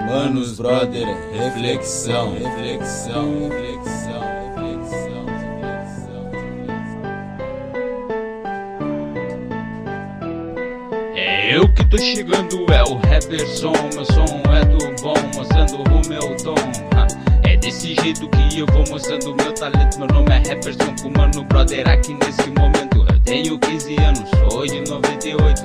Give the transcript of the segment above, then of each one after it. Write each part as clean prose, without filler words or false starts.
Manos, brother, reflexão, reflexão, reflexão, reflexão, reflexão. É eu que tô chegando, é o Rapperson. Meu som é do bom, mostrando o meu tom. É desse jeito que eu vou mostrando o meu talento. Meu nome é Rapperson, com mano, brother, aqui nesse momento. Eu tenho 15 anos, sou de 98.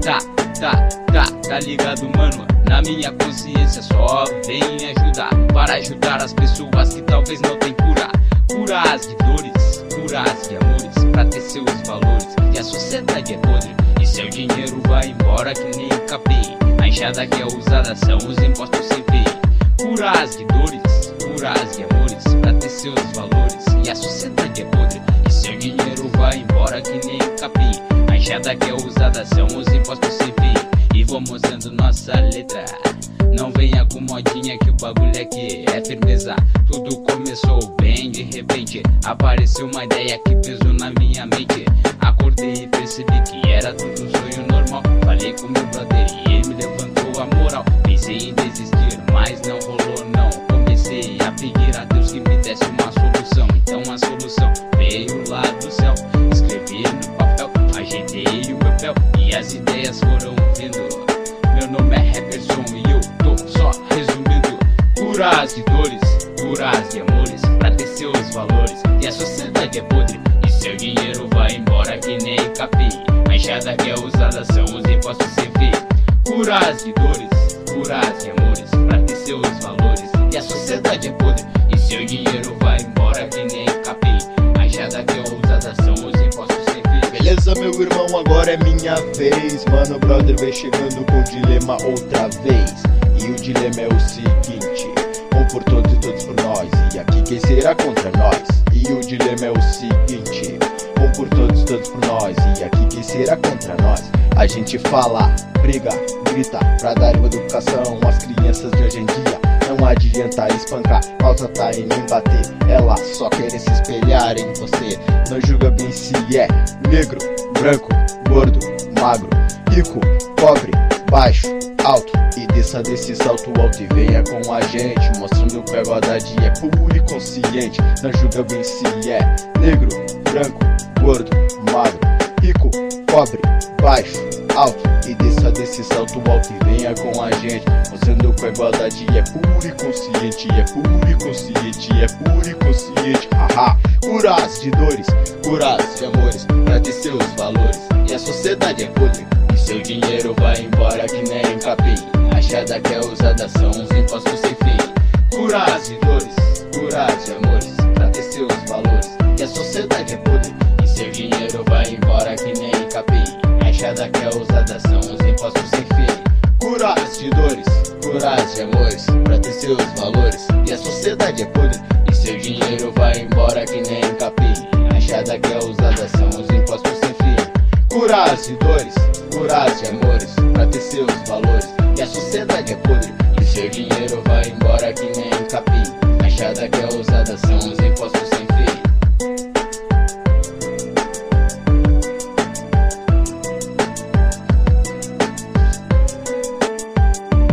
Tá ligado, mano? Na minha consciência só vem ajudar, para ajudar as pessoas que talvez não tem cura. Curar as de dores, curar as de amores, pra ter seus valores. E a sociedade é podre, e seu dinheiro vai embora que nem capim. A enxada que é usada são os impostos sem fim. Curar as de dores, curar as de amores, pra ter seus valores. E a sociedade é podre, e seu dinheiro vai embora que nem capim. A enxada que é usada são os impostos sem fim. E vou mostrando nossa letra. Não venha com modinha que o bagulho aqui é firmeza. Tudo começou bem de repente. Apareceu uma ideia que pesou na minha mente. Acordei e percebi que era tudo um sonho normal. Falei com meu brother e ele me levantou a moral. Pensei em desistir, mas não rolou não. Comecei a pedir a Deus que me desse uma solução. Então a solução veio lá do céu. Escrevi no papel, ajeitei o meu pé e as ideias foram vindo. Meu nome é Rapperson e eu tô só resumindo. Curar as de dores, curar as de amores, pra ter seus valores. E a sociedade é podre, e seu dinheiro vai embora que nem capim. A enxada que é usada são os impostos sem fim. Curar as de dores, curar as de amores, pra ter seus valores. E a sociedade é podre, e seu dinheiro vai embora que nem capim. A enxada que é usada são os impostos sem fim. Beleza, meu irmão, agora é minha vez. Mano, brother, vem chegando com o dilema outra vez. E o dilema é o seguinte: um por todos e todos por nós. E aqui quem será contra nós? E o dilema é o seguinte: um por todos e todos por nós. E aqui quem será contra nós? A gente fala, briga, grita pra dar uma educação às crianças de hoje em dia. Não adianta espancar, falta tá em mim bater. Elas só querem se espelhar em você. Não julga bem se é negro, branco, gordo, magro, rico, pobre, baixo, alto. E desça desse salto alto e venha com a gente, mostrando que a igualdade é pura e consciente. Não julga bem se é negro, branco, gordo, magro, rico, pobre, baixo, alto. E desça desse salto alto e venha com a gente, mostrando que a igualdade é pura e consciente. É pura e consciente, é pura e consciente. Haha. Curar as de dores, curar as de amores, pra ter seus valores. E a sociedade é podre, e seu dinheiro vai embora que nem capim. A enxada que é usada são os impostos sem fim. Curar as de dores, curar as de amores, pra ter seus valores. E a sociedade é podre, e seu dinheiro vai embora que nem capim. A enxada que é usada são os impostos sem fim. Curar as de dores, curar as de amores, pra ter seus valores. E a sociedade é podre, e seu dinheiro vai embora que nem capim. A enxada que é usada são os impostos sem fim. Curar as de dores, curar as de amores, pra ter seus valores. E a sociedade é podre, e seu dinheiro vai embora que nem capim. A enxada que é usada são os impostos sem fim.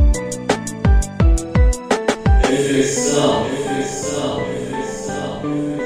Reflexão, reflexão, reflexão.